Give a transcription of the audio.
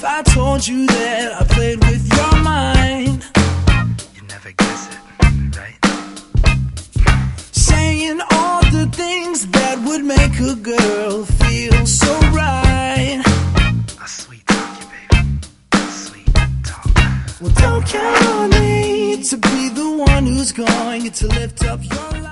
I told you that I played with your mind. You never guess it, right? Saying all the things that would make a girl feel so right. I sweet talk you, baby. Sweet talk. Well, don't count on me to be the one who's going to lift up your life.